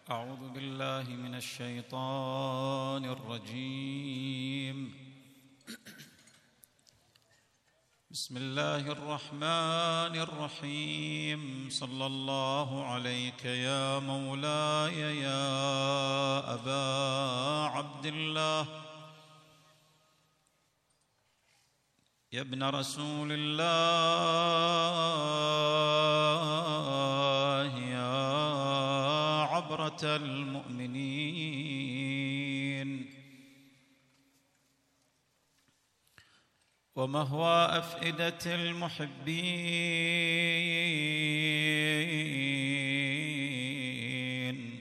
أعوذ بالله من الشيطان الرجيم. بسم الله الرحمن الرحيم. صلى الله عليك يا مولاي يا أبا عبد الله، يا ابن رسول الله، يا عبرة المؤمنين ومهوى أفئدة المحبين،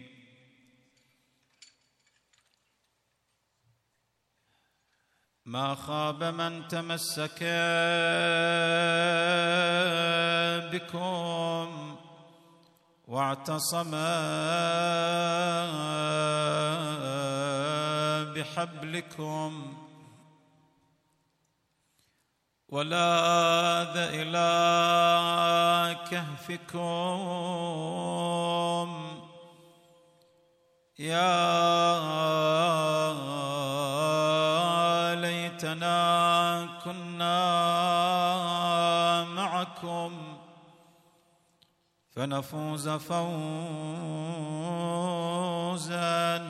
ما خاب من تمسك بكم واعتصم بحبلكم ولاذ إلى كهفكم. يا ليتنا كنا معكم فنفوز فوزا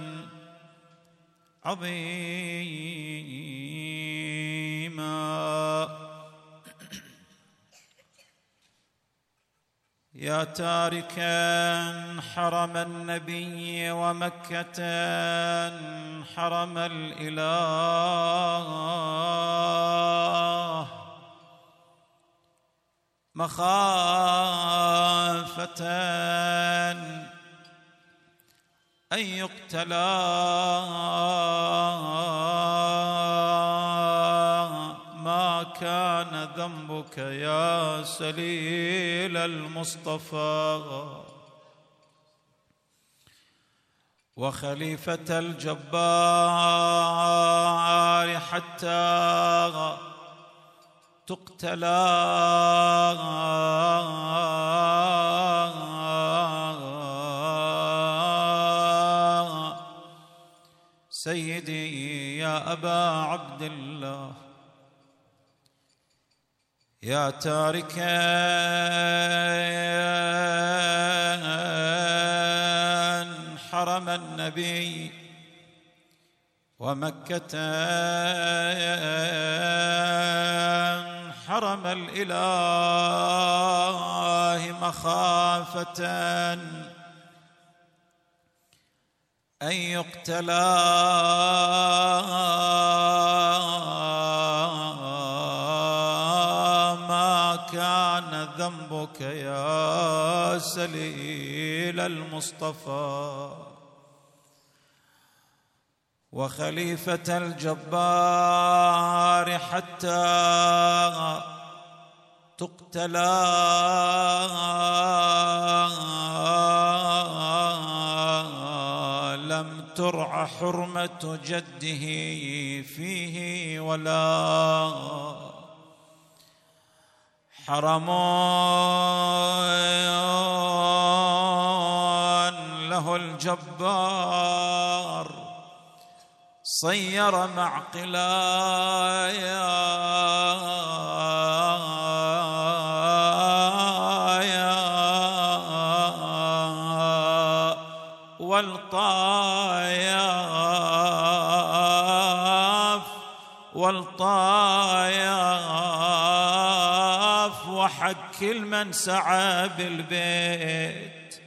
عظيما. يا تاركا حرم النبي ومكة حرم الإله، مخافة أن يقتلا ما كان ذنبك يا سليل المصطفى وخليفة الجبار حتى تقتلا سيدي يا أبا عبد الله، يا تاركا حرم النبي ومكة حرم الإله، مخافة أن يقتلا ما كان ذنبك يا سليل المصطفى وخليفة الجبار حتى تقتلا لم ترع حرمة جده فيه ولا حرم له الجبار صير معقلايا والطاياف وحك المن سعى بالبيت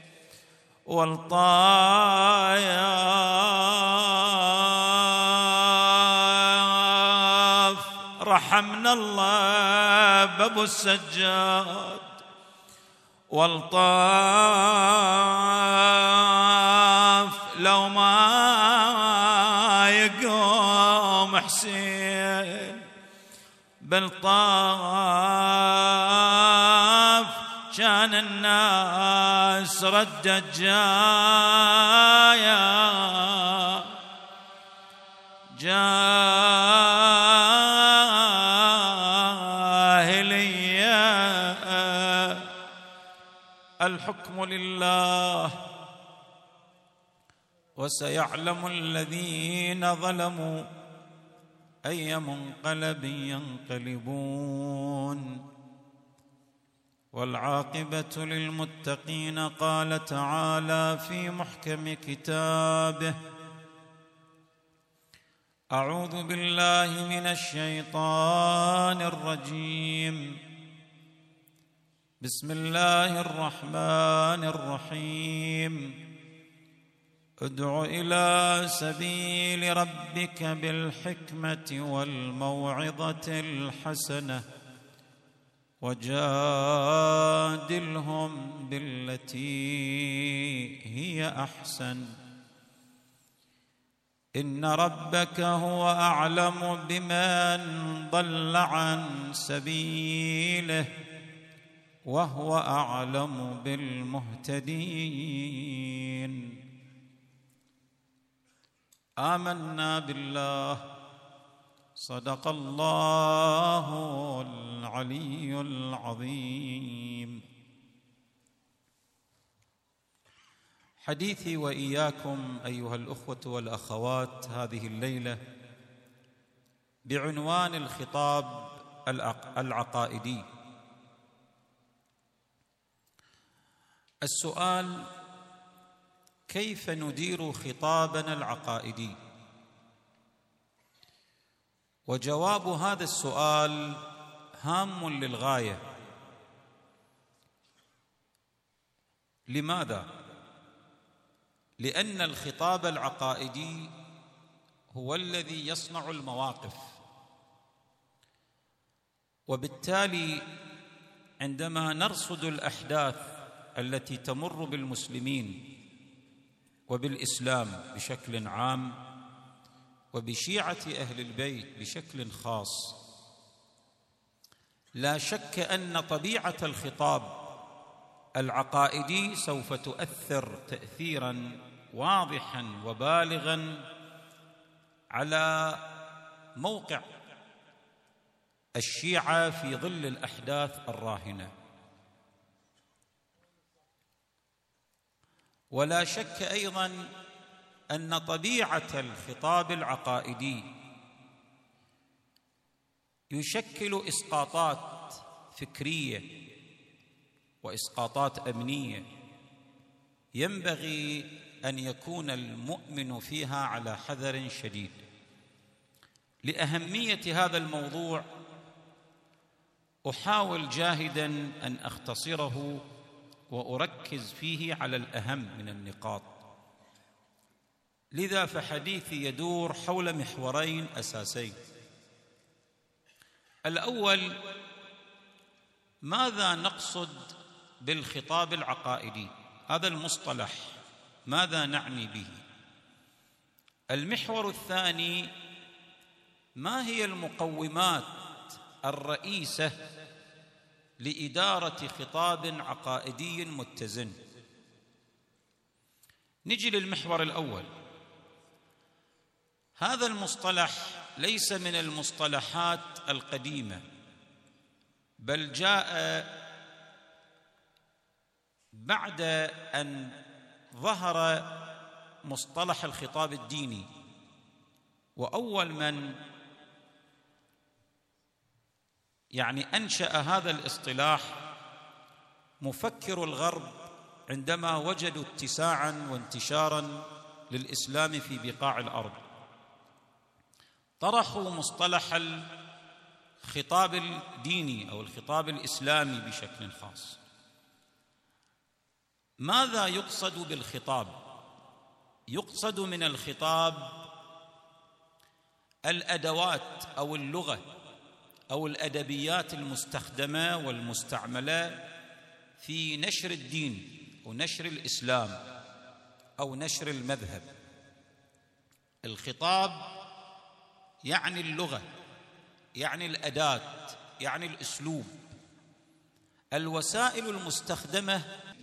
والطاياف رحمنا الله بابو السجاد والطاف لو ما يقوم حسين بالطاف كان الناس ردت جاهلية. الحكم لله وسيعلم الذين ظلموا أي منقلب ينقلبون والعاقبة للمتقين. قال تعالى في محكم كتابه: أعوذ بالله من الشيطان الرجيم. بسم الله الرحمن الرحيم. ادع إلى سبيل ربك بالحكمة والموعظة الحسنة وجادلهم بالتي هي أحسن إن ربك هو أعلم بمن ضل عن سبيله وهو أعلم بالمهتدين. آمنا بالله. صدق الله العلي العظيم. حديثي وإياكم أيها الأخوة والأخوات هذه الليلة بعنوان الخطاب العقائدي. السؤال: كيف ندير خطابنا العقائدي؟ وجواب هذا السؤال هام للغاية. لماذا؟ لأن الخطاب العقائدي هو الذي يصنع المواقف، وبالتالي عندما نرصد الأحداث التي تمر بالمسلمين وبالإسلام بشكل عام وبشيعة أهل البيت بشكل خاص، لا شك أن طبيعة الخطاب العقائدي سوف تؤثر تأثيراً واضحاً وبالغاً على موقع الشيعة في ظل الأحداث الراهنة. ولا شك أيضاً أن طبيعة الخطاب العقائدي يشكل إسقاطات فكرية وإسقاطات أمنية ينبغي أن يكون المؤمن فيها على حذر شديد. لأهمية هذا الموضوع أحاول جاهداً أن أختصره وأركز فيه على الأهم من النقاط. لذا فحديثي يدور حول محورين أساسين. الأول: ماذا نقصد بالخطاب العقائدي؟ هذا المصطلح ماذا نعني به؟ المحور الثاني: ما هي المقومات الرئيسة لإدارة خطاب عقائدي متزن؟ نجي للمحور الأول. هذا المصطلح ليس من المصطلحات القديمة، بل جاء بعد أن ظهر مصطلح الخطاب الديني. وأول من أنشأ هذا الاصطلاح مفكر الغرب عندما وجدوا اتساعاً وانتشاراً للإسلام في بقاع الأرض، طرحوا مصطلح الخطاب الديني أو الخطاب الإسلامي بشكل خاص. ماذا يقصد بالخطاب؟ يقصد من الخطاب الأدوات أو اللغة أو الأدبيات المستخدمة والمستعملة في نشر الدين ونشر الإسلام أو نشر المذهب. الخطاب يعني اللغة، يعني الأداة، يعني الأسلوب، الوسائل المستخدمة.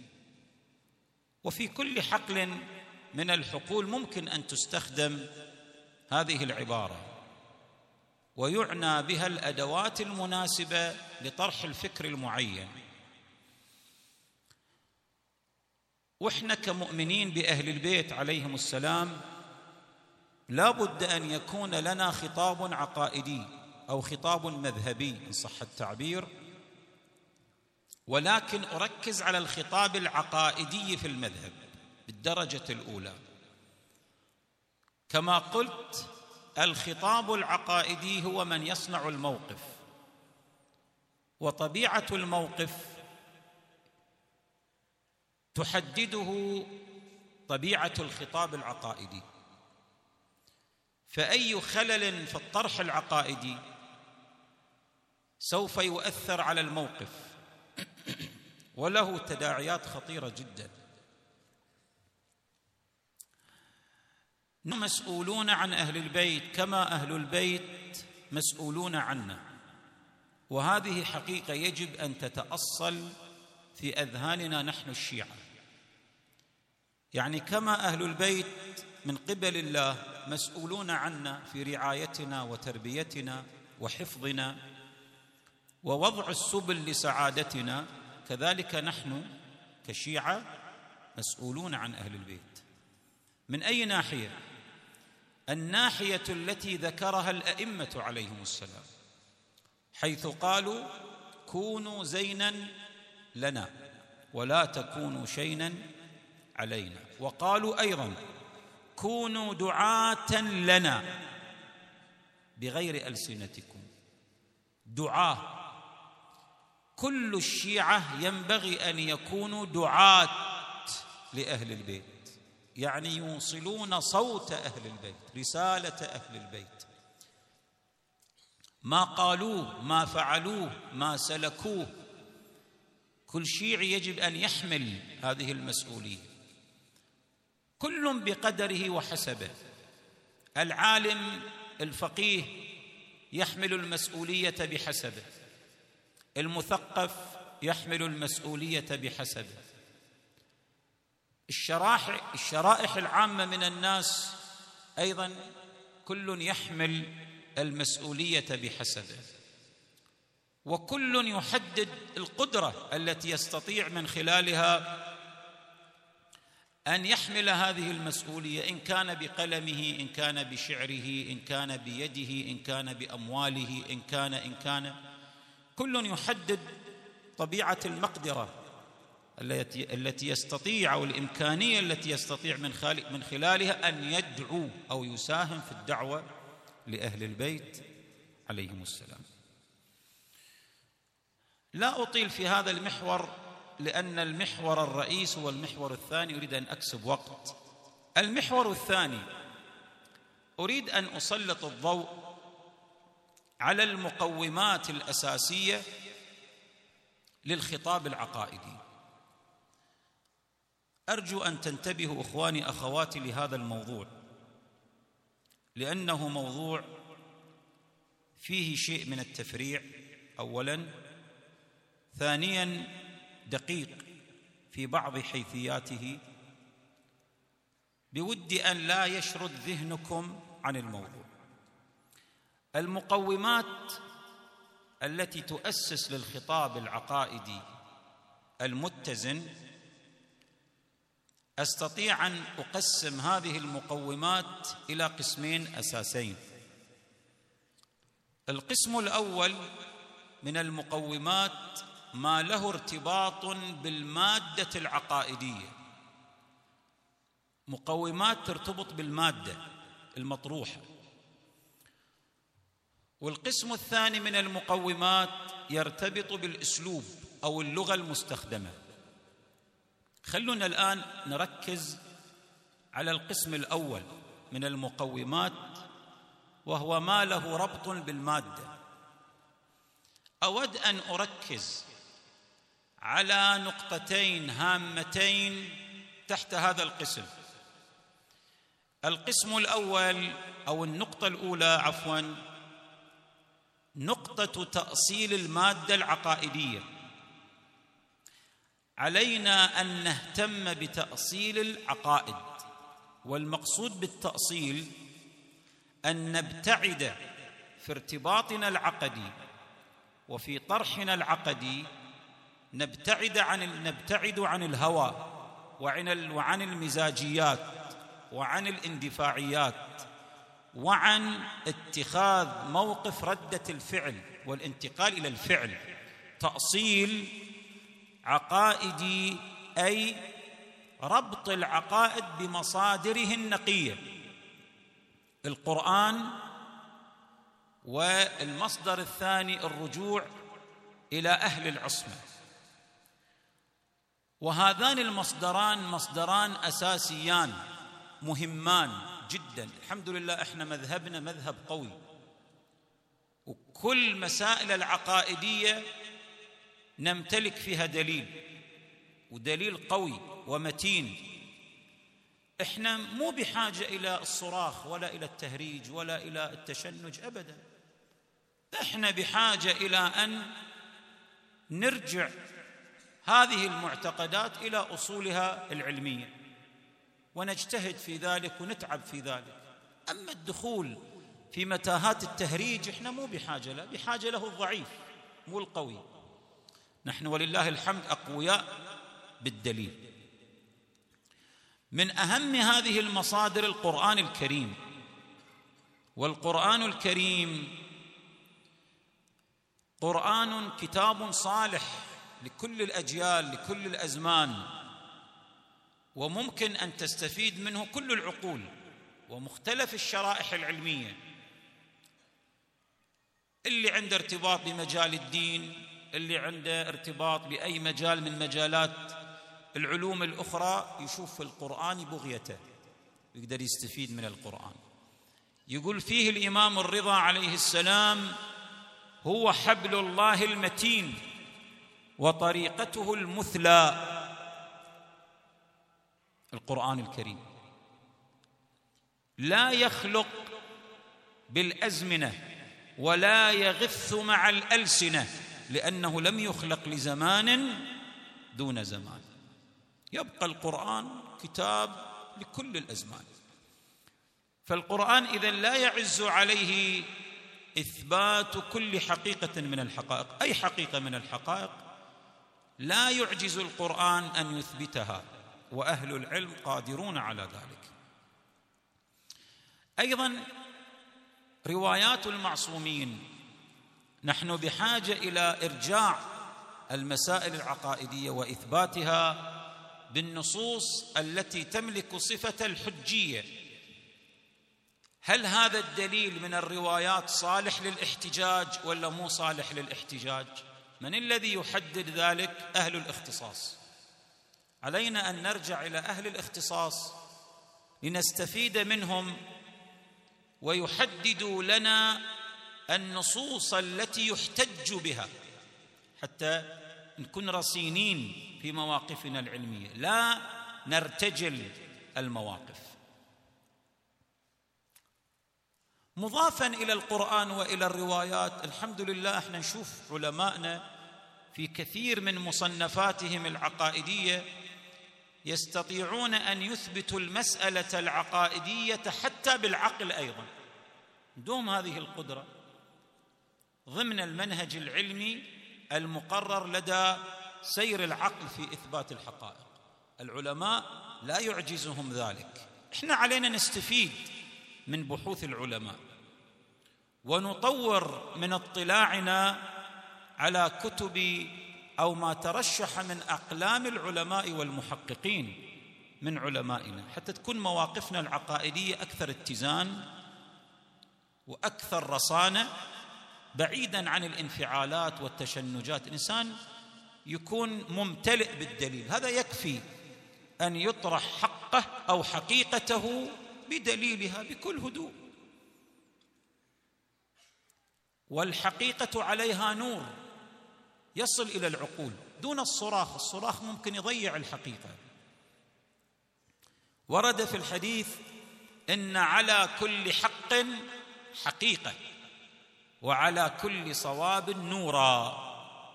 وفي كل حقل من الحقول ممكن أن تستخدم هذه العبارة، ويعنى بها الأدوات المناسبة لطرح الفكر المعين. وإحنا كمؤمنين بأهل البيت عليهم السلام لا بد أن يكون لنا خطاب عقائدي أو خطاب مذهبي إن صح التعبير، ولكن أركز على الخطاب العقائدي في المذهب بالدرجة الأولى. كما قلت، الخطاب العقائدي هو من يصنع الموقف، وطبيعة الموقف تحدده طبيعة الخطاب العقائدي. فأي خلل في الطرح العقائدي سوف يؤثر على الموقف وله تداعيات خطيرة جدا. نحن مسؤولون عن أهل البيت كما أهل البيت مسؤولون عنا، وهذه حقيقة يجب أن تتأصل في أذهاننا نحن الشيعة. يعني كما أهل البيت من قبل الله مسؤولون عنا في رعايتنا وتربيتنا وحفظنا ووضع السبل لسعادتنا، كذلك نحن كشيعة مسؤولون عن أهل البيت. من أي ناحية؟ الناحية التي ذكرها الأئمة عليهم السلام، حيث قالوا: كونوا زينا لنا ولا تكونوا شينا علينا. وقالوا أيضا: كونوا دعاة لنا بغير ألسنتكم. دعاة، كل الشيعة ينبغي أن يكونوا دعاة لأهل البيت، يعني يوصلون صوت أهل البيت، رسالة أهل البيت. ما قالوه، ما فعلوه، ما سلكوه، كل شيعي يجب أن يحمل هذه المسؤولية، كل بقدره وحسبه. العالم الفقيه يحمل المسؤولية بحسبه، المثقف يحمل المسؤولية بحسبه، الشرائح العامة من الناس أيضا كل يحمل المسؤولية بحسبه، وكل يحدد القدرة التي يستطيع من خلالها أن يحمل هذه المسؤولية، إن كان بقلمه، إن كان بشعره، إن كان بيده، إن كان بأمواله، إن كان كل يحدد طبيعة المقدرة التي يستطيع، أو الإمكانية التي يستطيع من خلالها أن يدعو أو يساهم في الدعوة لأهل البيت عليهم السلام. لا أطيل في هذا المحور لأن المحور الرئيس هو المحور الثاني، أريد أن أكسب وقت. المحور الثاني أريد أن أسلط الضوء على المقومات الأساسية للخطاب العقائدي. أرجو أن تنتبهوا إخواني أخواتي لهذا الموضوع، لأنه موضوع فيه شيء من التفريع أولاً، ثانياً دقيق في بعض حيثياته، بودي أن لا يشرد ذهنكم عن الموضوع. المقومات التي تؤسس للخطاب العقائدي المتزن، أستطيع أن أقسم هذه المقومات إلى قسمين أساسين. القسم الأول من المقومات ما له ارتباط بالمادة العقائدية، مقومات ترتبط بالمادة المطروحة. والقسم الثاني من المقومات يرتبط بالأسلوب أو اللغة المستخدمة. خلونا الآن نركز على القسم الأول من المقومات، وهو ما له ربط بالمادة. أود أن أركز على نقطتين هامتين تحت هذا القسم. القسم الأول أو النقطة الأولى عفواً، نقطة تأصيل المادة العقائدية. علينا أن نهتم بتأصيل العقائد، والمقصود بالتأصيل أن نبتعد في ارتباطنا العقدي وفي طرحنا العقدي، نبتعد عن الهوى وعن المزاجيات وعن الاندفاعيات وعن اتخاذ موقف ردة الفعل والانتقال إلى الفعل، تأصيل عقائدي، أي ربط العقائد بمصادره النقية، القرآن، والمصدر الثاني الرجوع إلى أهل العصمة. وهذان المصدران مصدران أساسيان مهمان جدا. الحمد لله احنا مذهبنا مذهب قوي، وكل مسائل العقائدية نمتلك فيها دليل، ودليل قوي ومتين. احنا مو بحاجة إلى الصراخ ولا إلى التهريج ولا إلى التشنج أبدا. احنا بحاجة إلى أن نرجع هذه المعتقدات إلى أصولها العلمية ونجتهد في ذلك ونتعب في ذلك. أما الدخول في متاهات التهريج احنا مو بحاجة له، بحاجة له الضعيف مو القوي. نحن ولله الحمد أقوياء بالدليل. من أهم هذه المصادر القرآن الكريم، والقرآن الكريم قرآن كتاب صالح لكل الأجيال لكل الأزمان، وممكن أن تستفيد منه كل العقول ومختلف الشرائح العلمية، اللي عنده ارتباط بمجال الدين، اللي عنده ارتباط بأي مجال من مجالات العلوم الأخرى، يشوف في القرآن بغيته يقدر يستفيد من القرآن. يقول فيه الإمام الرضا عليه السلام: هو حبل الله المتين وطريقته المثلى. القرآن الكريم لا يخلق بالأزمنة ولا يغث مع الألسنة، لأنه لم يخلق لزمان دون زمان. يبقى القرآن كتاب لكل الأزمان. فالقرآن إذن لا يعز عليه إثبات كل حقيقة من الحقائق، أي حقيقة من الحقائق لا يعجز القرآن أن يثبتها، وأهل العلم قادرون على ذلك. أيضا روايات المعصومين، نحن بحاجة إلى إرجاع المسائل العقائدية وإثباتها بالنصوص التي تملك صفة الحجية. هل هذا الدليل من الروايات صالح للاحتجاج ولا مو صالح للاحتجاج؟ من الذي يحدد ذلك؟ أهل الاختصاص. علينا أن نرجع إلى أهل الاختصاص لنستفيد منهم ويحددوا لنا النصوص التي يحتج بها، حتى نكون رصينين في مواقفنا العلمية، لا نرتجل المواقف. مضافا إلى القرآن وإلى الروايات، الحمد لله احنا نشوف علماءنا في كثير من مصنفاتهم العقائدية يستطيعون أن يثبتوا المسألة العقائدية حتى بالعقل أيضا. دوم هذه القدرة ضمن المنهج العلمي المقرر لدى سير العقل في إثبات الحقائق. العلماء لا يعجزهم ذلك. احنا علينا نستفيد من بحوث العلماء ونطور من اطلاعنا على كتب أو ما ترشح من أقلام العلماء والمحققين من علمائنا، حتى تكون مواقفنا العقائدية أكثر اتزان وأكثر رصانة، بعيداً عن الانفعالات والتشنجات. الإنسان يكون ممتلئ بالدليل، هذا يكفي أن يطرح حقه أو حقيقته بدليلها بكل هدوء. والحقيقة عليها نور يصل إلى العقول دون الصراخ. الصراخ ممكن يضيع الحقيقة. ورد في الحديث: إن على كل حق حقيقة وعلى كل صواب نورا.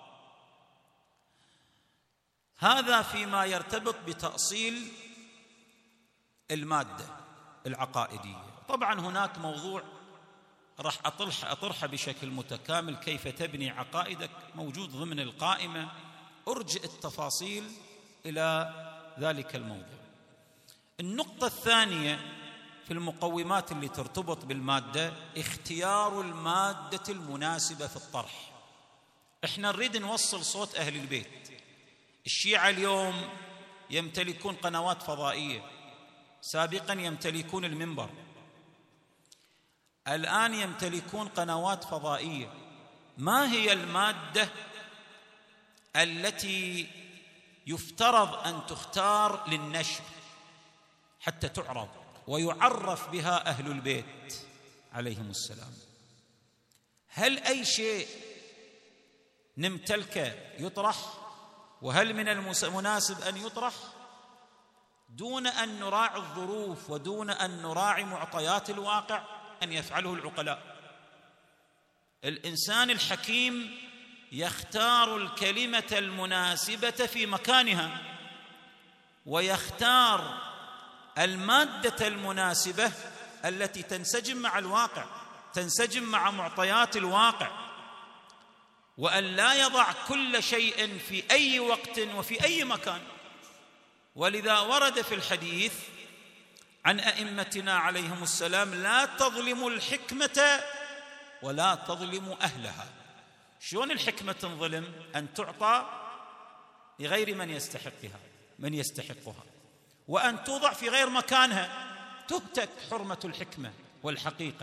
هذا فيما يرتبط بتأصيل المادة العقائدية. طبعا هناك موضوع راح أطرحه بشكل متكامل، كيف تبني عقائدك، موجود ضمن القائمة. أرجئ التفاصيل إلى ذلك الموضوع. النقطة الثانية في المقومات اللي ترتبط بالمادة اختيار المادة المناسبة في الطرح. احنا نريد نوصل صوت أهل البيت. الشيعة اليوم يمتلكون قنوات فضائية، سابقا يمتلكون المنبر، الآن يمتلكون قنوات فضائية. ما هي المادة التي يفترض أن تختار للنشر حتى تعرض ويعرف بها أهل البيت عليهم السلام؟ هل أي شيء نمتلكه يطرح؟ وهل من المناسب أن يطرح دون أن نراعي الظروف ودون أن نراعي معطيات الواقع أن يفعله العقلاء؟ الإنسان الحكيم يختار الكلمة المناسبة في مكانها، ويختار المادة المناسبة التي تنسجم مع الواقع، تنسجم مع معطيات الواقع، وأن لا يضع كل شيء في أي وقت وفي أي مكان. ولذا ورد في الحديث عن أئمتنا عليهم السلام: لا تظلموا الحكمة ولا تظلموا أهلها. شلون الحكمة تنظلم؟ أن تعطى لغير من يستحقها، وأن توضع في غير مكانها، تهتك حرمة الحكمة والحقيقة.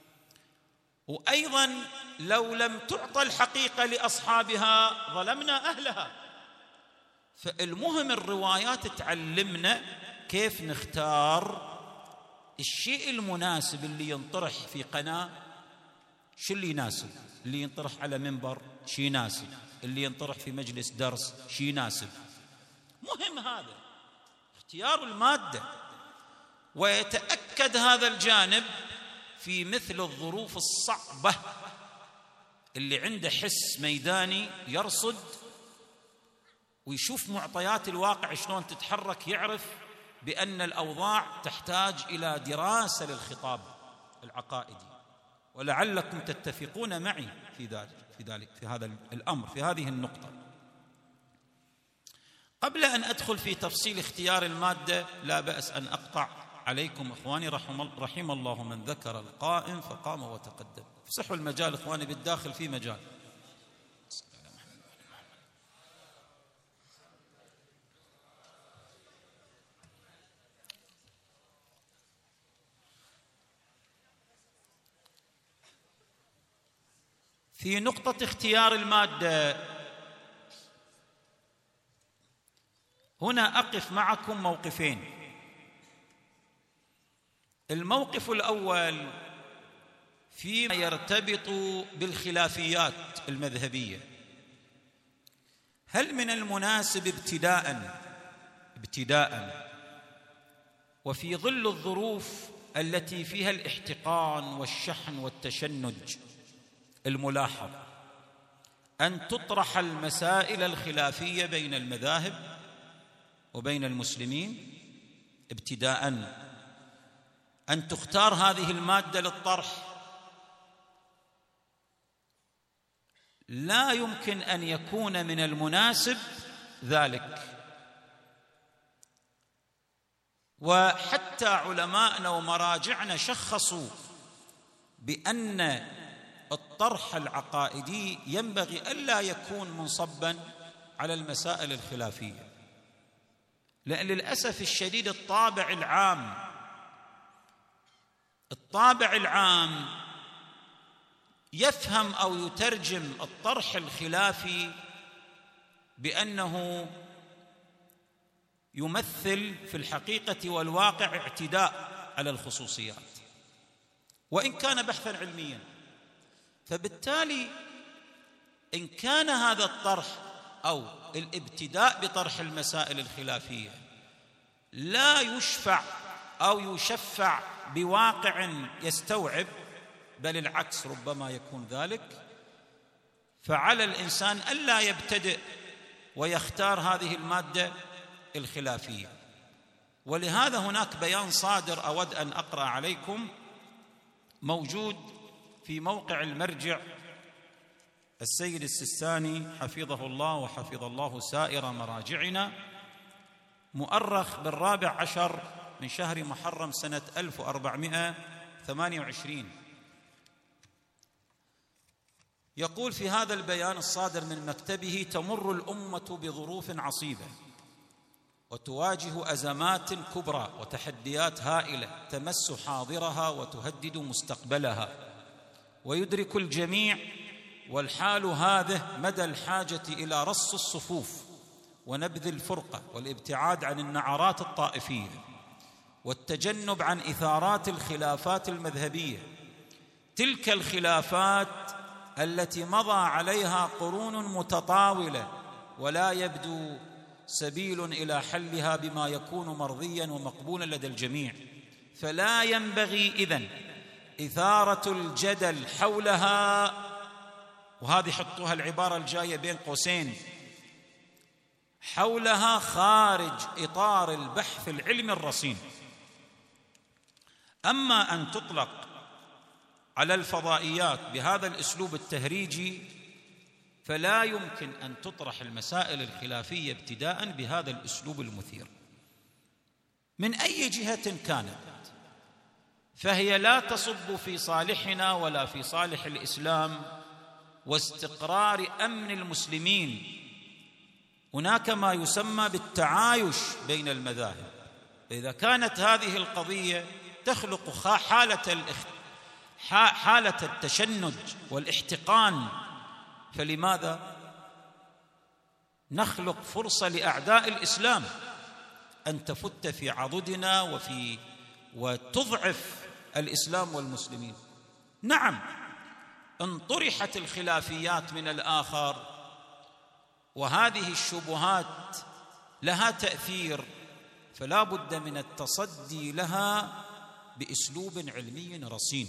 وأيضا لو لم تعطى الحقيقة لأصحابها ظلمنا أهلها. فالمهم الروايات تعلمنا كيف نختار الشيء المناسب اللي ينطرح في قناة. شو اللي يناسب؟ اللي ينطرح على منبر شيء يناسب، اللي ينطرح في مجلس درس شيء يناسب. مهم هذا اختيار المادة. ويتأكد هذا الجانب في مثل الظروف الصعبة اللي عنده حس ميداني يرصد ويشوف معطيات الواقع شلون تتحرك، يعرف بأن الأوضاع تحتاج إلى دراسة للخطاب العقائدي. ولعلكم تتفقون معي في هذا الأمر، في هذه النقطة. قبل أن أدخل في تفصيل اختيار المادة لا بأس أن أقطع عليكم إخواني رحم الله من ذكر القائم فقام وتقدم. افسحوا المجال إخواني، بالداخل في مجال. في نقطة اختيار المادة هنا أقف معكم موقفين. الموقف الأول فيما يرتبط بالخلافيات المذهبية. هل من المناسب ابتداء وفي ظل الظروف التي فيها الاحتقان والشحن والتشنج الملاحظ أن تطرح المسائل الخلافية بين المذاهب وبين المسلمين؟ ابتداء أن تختار هذه المادة للطرح. لا يمكن أن يكون من المناسب ذلك. وحتى علماءنا ومراجعنا شخصوا بأن الطرح العقائدي ينبغي ألا يكون منصبا على المسائل الخلافية، لأن للأسف الشديد الطابع العام يفهم أو يترجم الطرح الخلافي بأنه يمثل في الحقيقة والواقع اعتداء على الخصوصيات، وإن كان بحثا علميا. فبالتالي إن كان هذا الطرح أو الابتداء بطرح المسائل الخلافية لا يشفع أو يشفع بواقع يستوعب، بل العكس ربما يكون ذلك، فعلى الإنسان ألا يبتدئ ويختار هذه المادة الخلافية. ولهذا هناك بيان صادر أود أن أقرأ عليكم، موجود في موقع المرجع السيد السيستاني حفظه الله وحفظ الله سائر مراجعنا، مؤرخ بال14 من شهر محرم سنة 1428. يقول في هذا البيان الصادر من مكتبه: تمر الأمة بظروف عصيبة وتواجه أزمات كبرى وتحديات هائلة تمس حاضرها وتهدد مستقبلها، ويدرك الجميع والحال هذه مدى الحاجة إلى رص الصفوف ونبذ الفرقة والابتعاد عن النعرات الطائفية والتجنب عن إثارات الخلافات المذهبية، تلك الخلافات التي مضى عليها قرون متطاولة ولا يبدو سبيل إلى حلها بما يكون مرضيا ومقبولا لدى الجميع، فلا ينبغي إذن إثارة الجدل حولها. وهذه حطوها العبارة الجاية بين قوسين: حولها خارج إطار البحث العلمي الرصين. أما أن تطلق على الفضائيات بهذا الأسلوب التهريجي فلا يمكن أن تطرح المسائل الخلافية ابتداء بهذا الأسلوب المثير من أي جهة كانت، فهي لا تصب في صالحنا ولا في صالح الإسلام واستقرار أمن المسلمين. هناك ما يسمى بالتعايش بين المذاهب. إذا كانت هذه القضية تخلق حالة التشنج والاحتقان، فلماذا نخلق فرصة لأعداء الإسلام أن تفت في عضدنا وتضعف الإسلام والمسلمين؟ نعم، إن طرحت الخلافيات من الآخر وهذه الشبهات لها تأثير فلا بد من التصدي لها بأسلوب علمي رصين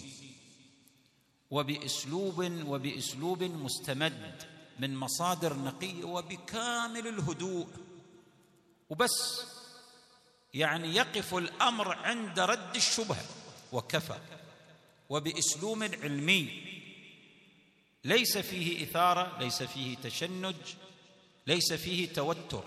وبأسلوب مستمد من مصادر نقية وبكامل الهدوء، وبس يعني يقف الأمر عند رد الشبهة وكفى، وبأسلوب علمي ليس فيه إثارة، ليس فيه تشنج، ليس فيه توتر.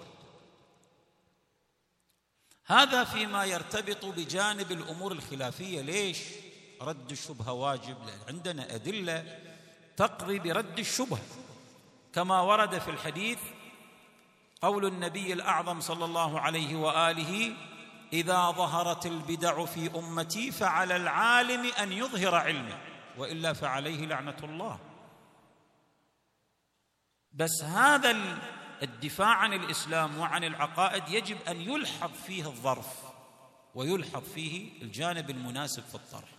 هذا فيما يرتبط بجانب الأمور الخلافية. ليش رد الشبهة واجب؟ لأن عندنا أدلة تقضي برد الشبهة، كما ورد في الحديث قول النبي الأعظم صلى الله عليه وآله: إذا ظهرت البدع في أمتي فعلى العالم أن يظهر علمه وإلا فعليه لعنة الله. بس هذا الدفاع عن الإسلام وعن العقائد يجب أن يلحظ فيه الظرف ويلحظ فيه الجانب المناسب في الطرح.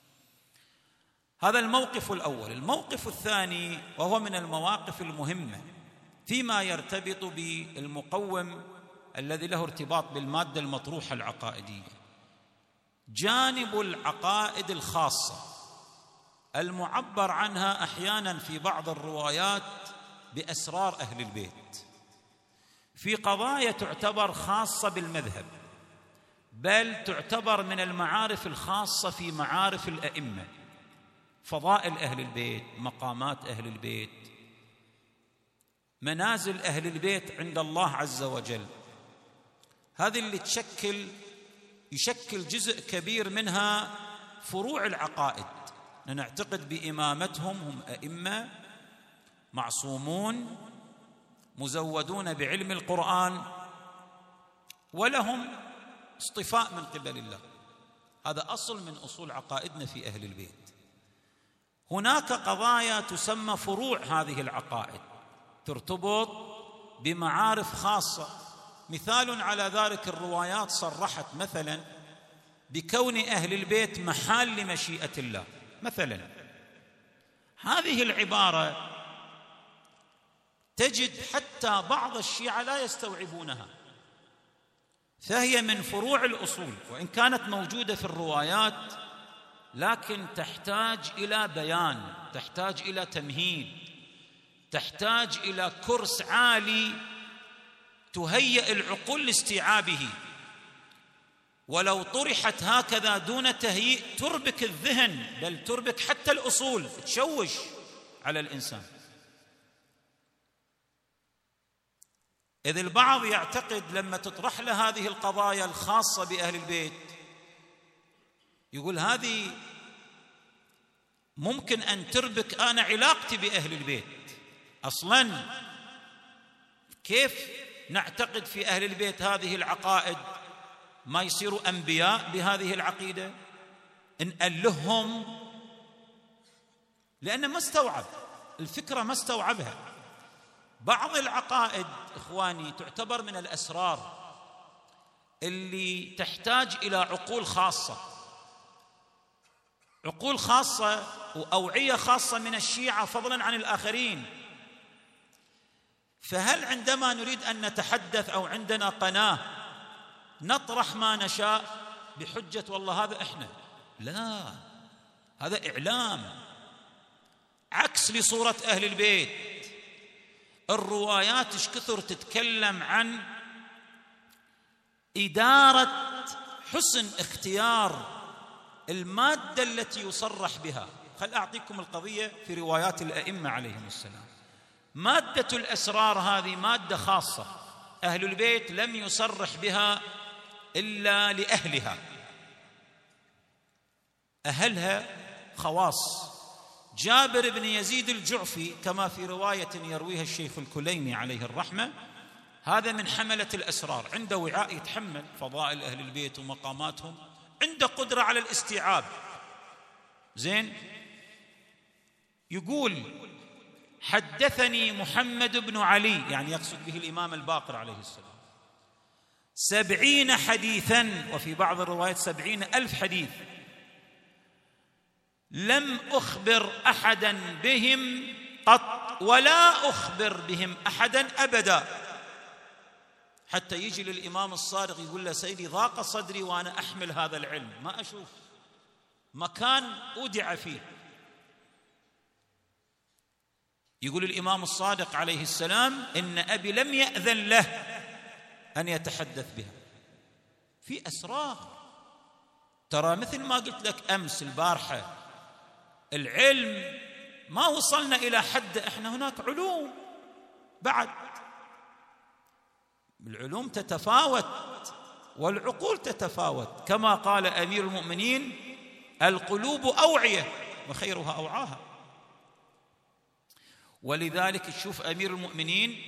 هذا الموقف الأول. الموقف الثاني وهو من المواقف المهمة فيما يرتبط بالمقوم الذي له ارتباط بالمادة المطروحة العقائدية، جانب العقائد الخاصة المعبر عنها أحيانا في بعض الروايات بأسرار أهل البيت، في قضايا تعتبر خاصة بالمذهب، بل تعتبر من المعارف الخاصة في معارف الأئمة، فضائل أهل البيت، مقامات أهل البيت، منازل أهل البيت عند الله عز وجل. هذه اللي يشكل جزء كبير منها فروع العقائد. نعتقد بإمامتهم، هم أئمة معصومون مزودون بعلم القرآن ولهم اصطفاء من قبل الله. هذا أصل من أصول عقائدنا في أهل البيت. هناك قضايا تسمى فروع هذه العقائد ترتبط بمعارف خاصة. مثال على ذلك الروايات صرحت مثلا بكون أهل البيت محال لمشيئة الله مثلا. هذه العبارة تجد حتى بعض الشيعة لا يستوعبونها، فهي من فروع الأصول، وإن كانت موجودة في الروايات لكن تحتاج إلى بيان، تحتاج إلى تمهيد، تحتاج إلى كرس عالي تهيئ العقول لاستيعابه. ولو طرحت هكذا دون تهيئ تربك الذهن، بل تربك حتى الأصول، تشوش على الإنسان. إذ البعض يعتقد لما تطرح له هذه القضايا الخاصة بأهل البيت يقول هذه ممكن أن تربك أنا علاقتي بأهل البيت. أصلاً كيف نعتقد في أهل البيت هذه العقائد ما يصيروا أنبياء بهذه العقيدة؟ نألههم لأنه ما استوعب الفكرة، ما استوعبها. بعض العقائد إخواني تعتبر من الأسرار اللي تحتاج إلى عقول خاصة، عقول خاصة وأوعية خاصة من الشيعة فضلاً عن الآخرين. فهل عندما نريد أن نتحدث أو عندنا قناة نطرح ما نشاء بحجة والله هذا إحنا؟ لا، هذا إعلام عكس لصورة أهل البيت. الروايات ايش كثر تتكلم عن إدارة حسن اختيار المادة التي يصرح بها. خل أعطيكم القضية في روايات الأئمة عليهم السلام. مادة الأسرار هذه مادة خاصة، أهل البيت لم يصرح بها إلا لأهلها، أهلها خواص. جابر بن يزيد الجعفي كما في رواية يرويها الشيخ الكليني عليه الرحمة، هذا من حملة الأسرار، عنده وعاء يتحمل فضائل أهل البيت ومقاماتهم، عنده قدرة على الاستيعاب. زين، يقول حدثني محمد بن علي، يعني يقصد به الإمام الباقر عليه السلام، 70 حديثاً، وفي بعض الروايات 70,000 حديث، لم أخبر أحداً بهم قط ولا أخبر بهم أحداً أبداً. حتى يجي للإمام الصادق يقول له سيدي ضاق صدري وأنا أحمل هذا العلم، ما أشوف مكان أودع فيه. يقول الإمام الصادق عليه السلام إن أبي لم يأذن له أن يتحدث بها. في أسرار، ترى مثل ما قلت لك أمس البارحة، العلم ما وصلنا إلى حد، إحنا هناك علوم بعد، العلوم تتفاوت والعقول تتفاوت، كما قال أمير المؤمنين القلوب أوعية وخيرها أوعاها. ولذلك تشوف أمير المؤمنين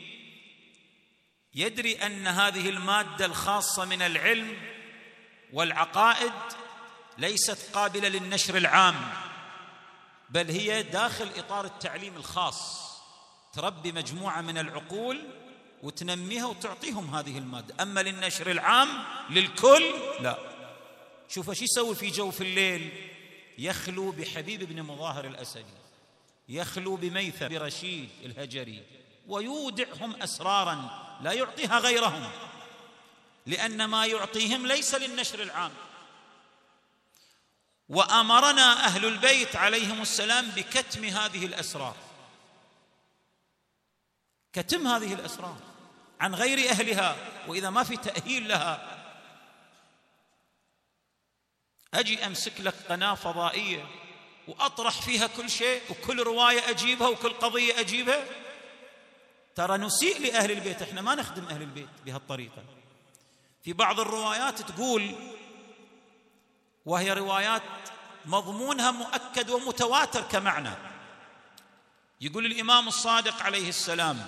يدري أن هذه المادة الخاصة من العلم والعقائد ليست قابلة للنشر العام، بل هي داخل إطار التعليم الخاص، تربي مجموعة من العقول وتنميها وتعطيهم هذه المادة. أما للنشر العام للكل لا. شوف ايش يسوي في جوف الليل، يخلو بحبيب بن مظاهر الأسدي، يخلو بميثم برشيد الهجري، ويودعهم أسراراً لا يعطيها غيرهم، لأن ما يعطيهم ليس للنشر العام. وأمرنا أهل البيت عليهم السلام بكتم هذه الأسرار، كتم هذه الأسرار عن غير أهلها، وإذا ما في تأهيل لها أجي أمسك لك قناة فضائية وأطرح فيها كل شيء وكل رواية أجيبها وكل قضية أجيبها، ترى نسيء لأهل البيت، إحنا ما نخدم أهل البيت بهالطريقة. في بعض الروايات تقول، وهي روايات مضمونها مؤكد ومتواتر كمعنى، يقول الإمام الصادق عليه السلام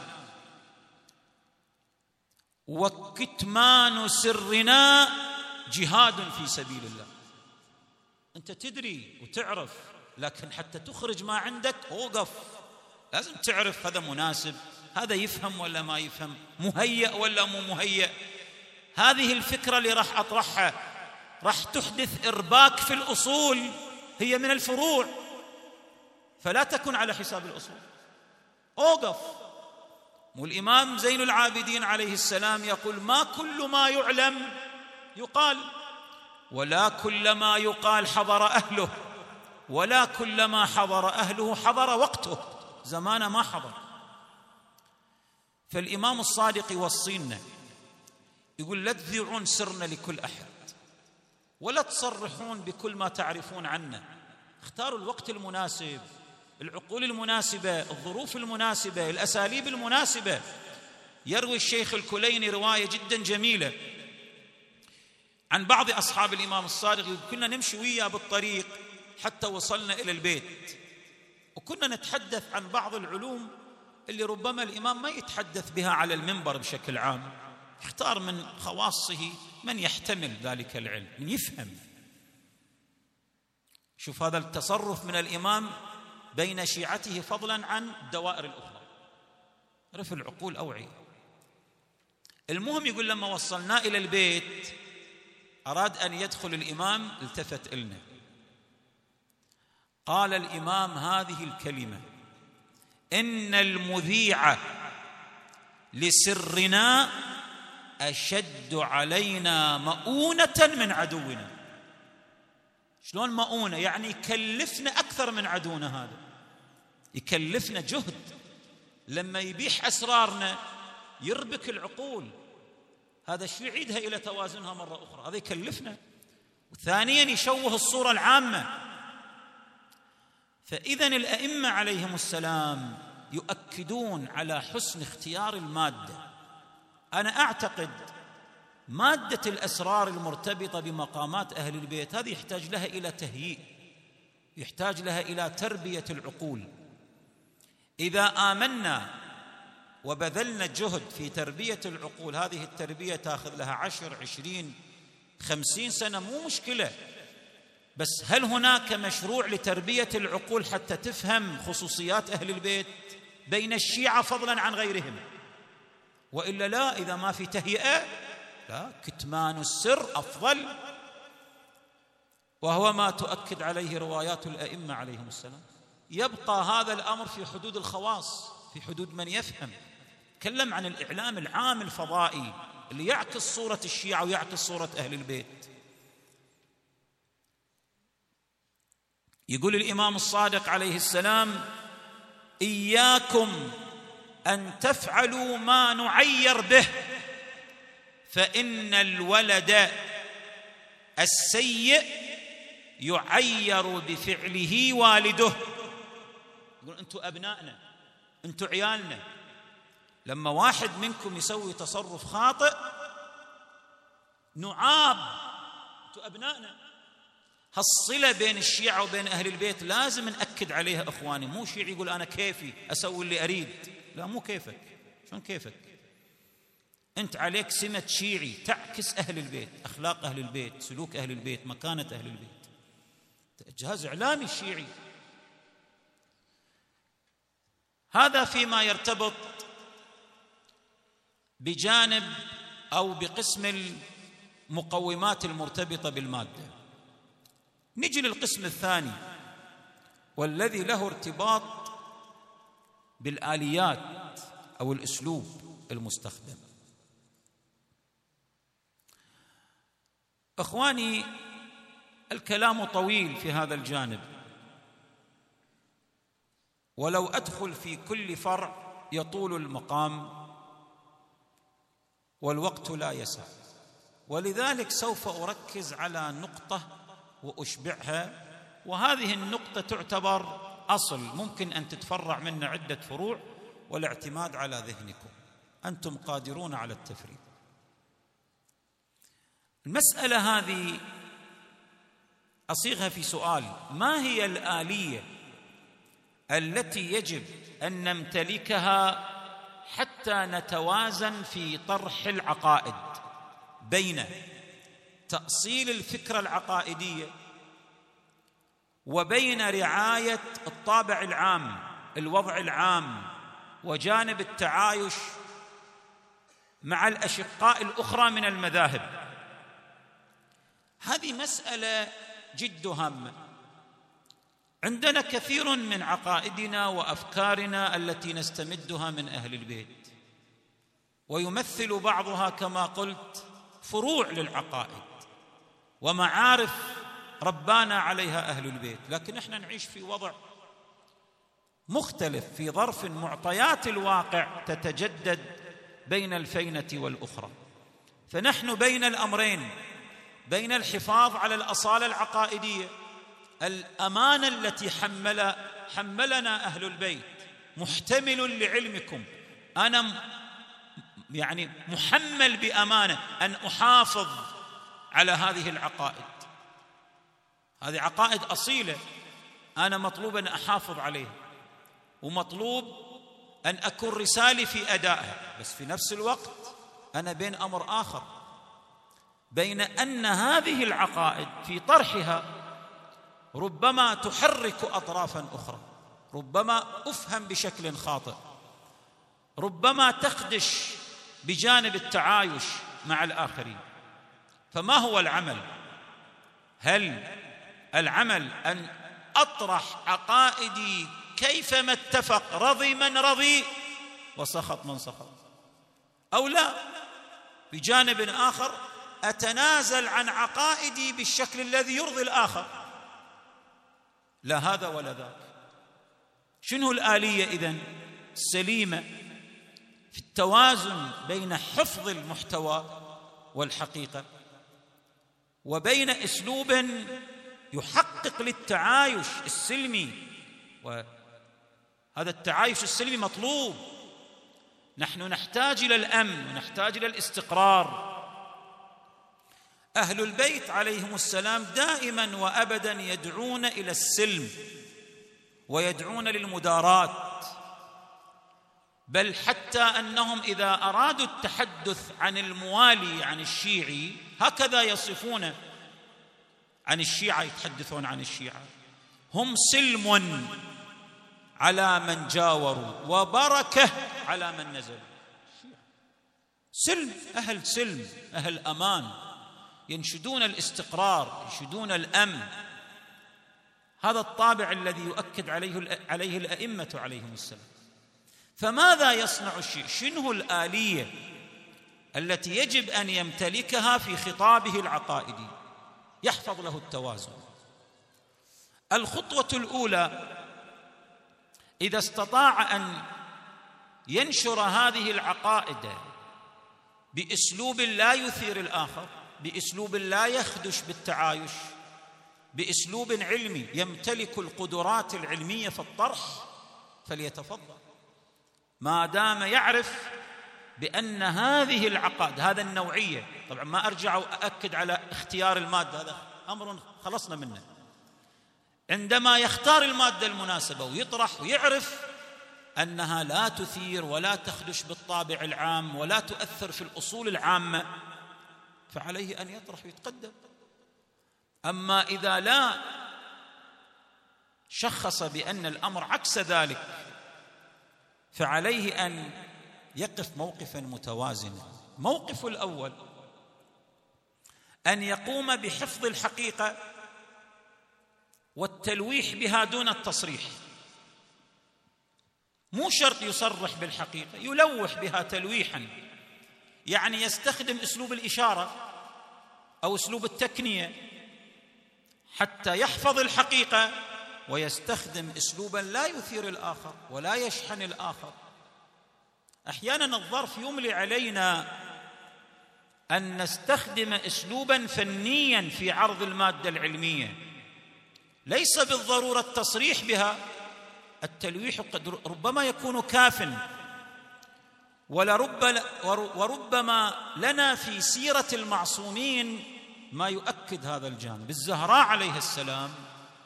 وكتمان سرنا جهاد في سبيل الله. أنت تدري وتعرف، لكن حتى تخرج ما عندك اوقف، لازم تعرف هذا مناسب، هذا يفهم ولا ما يفهم، مهيأ ولا مو مهيأ. هذه الفكرة اللي راح أطرحها راح تحدث إرباك في الأصول، هي من الفروع، فلا تكن على حساب الأصول، أوقف. والإمام زين العابدين عليه السلام يقول ما كل ما يعلم يقال، ولا كل ما يقال حضر أهله، ولا كل ما حضر أهله حضر وقته، زمانه ما حضر. فالإمام الصادق يوصينا، يقول لا تذيعون سرنا لكل أحد، ولا تصرحون بكل ما تعرفون عنا، اختاروا الوقت المناسب، العقول المناسبة، الظروف المناسبة، الأساليب المناسبة. يروي الشيخ الكليني رواية جدا جميلة عن بعض أصحاب الإمام الصادق، كنا نمشي وياه بالطريق حتى وصلنا إلى البيت، وكنا نتحدث عن بعض العلوم اللي ربما الإمام ما يتحدث بها على المنبر بشكل عام، اختار من خواصه من يحتمل ذلك العلم، من يفهم. شوف هذا التصرف من الإمام بين شيعته فضلا عن الدوائر الأخرى، رفع العقول أوعية. المهم يقول لما وصلنا إلى البيت أراد أن يدخل الإمام، التفت إلنا قال الإمام هذه الكلمة: إن المذيع لسرنا أشد علينا مؤونة من عدونا. شلون مؤونة؟ يعني يكلفنا أكثر من عدونا، هذا يكلفنا جهد، لما يبيح أسرارنا يربك العقول، هذا شو يعيدها إلى توازنها مرة أخرى، هذا يكلفنا. وثانيا يشوه الصورة العامة. فإذن الأئمة عليهم السلام يؤكدون على حسن اختيار المادة. أنا أعتقد مادة الأسرار المرتبطة بمقامات أهل البيت هذه يحتاج لها إلى تهيئ، يحتاج لها إلى تربية العقول. إذا آمنا وبذلنا جهد في تربية العقول، هذه التربية تأخذ لها 10 20 50 سنة، مو مشكلة، بس هل هناك مشروع لتربية العقول حتى تفهم خصوصيات أهل البيت بين الشيعة فضلا عن غيرهم؟ وإلا لا، إذا ما في تهيئة لا، كتمان السر أفضل، وهو ما تؤكد عليه روايات الأئمة عليهم السلام. يبقى هذا الأمر في حدود الخواص، في حدود من يفهم. تكلم عن الإعلام العام الفضائي اللي يعكس صورة الشيعة ويعكس صورة أهل البيت. يقول الإمام الصادق عليه السلام: إياكم أن تفعلوا ما نعير به، فإن الولد السيء يعير بفعله والده. يقول أنتم أبنائنا، أنتم عيالنا، لما واحد منكم يسوي تصرف خاطئ نعاب، أنتم أبنائنا. هالصلة بين الشيعة وبين أهل البيت لازم نأكد عليها إخواني. مو شيعي يقول أنا كيفي أسوي اللي أريد، لا، مو كيفك. شلون كيفك؟ أنت عليك سمة شيعي تعكس أهل البيت، أخلاق أهل البيت، سلوك أهل البيت، مكانة أهل البيت، جهاز إعلامي شيعي. هذا فيما يرتبط بجانب أو بقسم المقومات المرتبطة بالمادة. نجي للقسم الثاني والذي له ارتباط بالآليات أو الأسلوب المستخدم. إخواني، الكلام طويل في هذا الجانب، ولو أدخل في كل فرع يطول المقام والوقت لا يسع، ولذلك سوف أركز على نقطة وأشبعها، وهذه النقطة تعتبر أصل ممكن أن تتفرع منه عدة فروع، والاعتماد على ذهنكم، أنتم قادرون على التفريق. المسألة هذه أصيغها في سؤال: ما هي الآلية التي يجب أن نمتلكها حتى نتوازن في طرح العقائد بين تأصيل الفكرة العقائدية وبين رعاية الطابع العام، الوضع العام، وجانب التعايش مع الأشقاء الأخرى من المذاهب؟ هذه مسألة جد هامة. عندنا كثير من عقائدنا وأفكارنا التي نستمدها من أهل البيت، ويمثل بعضها كما قلت فروع للعقائد ومعارف ربانا عليها أهل البيت، لكن احنا نعيش في وضع مختلف، في ظرف معطيات الواقع تتجدد بين الفينة والأخرى. فنحن بين الأمرين، بين الحفاظ على الأصالة العقائدية، الأمانة التي حملنا أهل البيت، محتمل لعلمكم، أنا يعني محمل بأمانة أن أحافظ على هذه العقائد. هذه عقائد أصيلة، أنا مطلوب أن أحافظ عليها، ومطلوب أن أكون رسالي في أدائها. بس في نفس الوقت أنا بين أمر آخر، بين أن هذه العقائد في طرحها ربما تحرك أطرافا أخرى، ربما أفهم بشكل خاطئ، ربما تخدش بجانب التعايش مع الآخرين. فما هو العمل؟ هل العمل أن أطرح عقائدي كيفما اتفق، رضي من رضي وسخط من سخط، أو لا، بجانب آخر أتنازل عن عقائدي بالشكل الذي يرضي الآخر؟ لا هذا ولا ذاك. شنو الآلية إذن السليمة في التوازن بين حفظ المحتوى والحقيقة وبين أسلوب يحقق للتعايش السلمي؟ وهذا التعايش السلمي مطلوب. نحن نحتاج إلى الأمن ونحتاج إلى الاستقرار. أهل البيت عليهم السلام دائما وأبدا يدعون إلى السلم ويدعون للمداراة، بل حتى أنهم إذا أرادوا التحدث عن الموالي عن الشيعي هكذا يصفون عن الشيعة، يتحدثون عن الشيعة: هم سلم على من جاوروا وبركة على من نزلوا. سلم، أهل سلم، أهل أمان، ينشدون الاستقرار، ينشدون الأمن. هذا الطابع الذي يؤكد عليه الأئمة عليهم السلام. فماذا يصنع الشيعي؟ شنو الآلية التي يجب أن يمتلكها في خطابه العقائدي يحفظ له التوازن؟ الخطوة الأولى، إذا استطاع أن ينشر هذه العقائد بأسلوب لا يثير الآخر، بأسلوب لا يخدش بالتعايش، بأسلوب علمي يمتلك القدرات العلمية في الطرح، فليتفضل، ما دام يعرف بأن هذه العقائد، هذا النوعية. طبعا ما أرجع وأأكد على اختيار المادة، هذا أمر خلصنا منه. عندما يختار المادة المناسبة ويطرح ويعرف أنها لا تثير ولا تخدش بالطابع العام ولا تؤثر في الأصول العامة، فعليه أن يطرح ويتقدم. أما إذا لا شخص بأن الأمر عكس ذلك، فعليه أن يقف موقفا متوازنا. موقف الأول أن يقوم بحفظ الحقيقة والتلويح بها دون التصريح. مو شرط يصرح بالحقيقة، يلوح بها تلويحا، يعني يستخدم أسلوب الإشارة أو أسلوب التكنية حتى يحفظ الحقيقة، ويستخدم أسلوبا لا يثير الآخر ولا يشحن الآخر. أحيانا الظرف يملي علينا أن نستخدم أسلوبا فنيا في عرض المادة العلمية، ليس بالضرورة التصريح بها. التلويح ربما يكون كافٍ، وربما لنا في سيرة المعصومين ما يؤكد هذا الجانب. الزهراء عليه السلام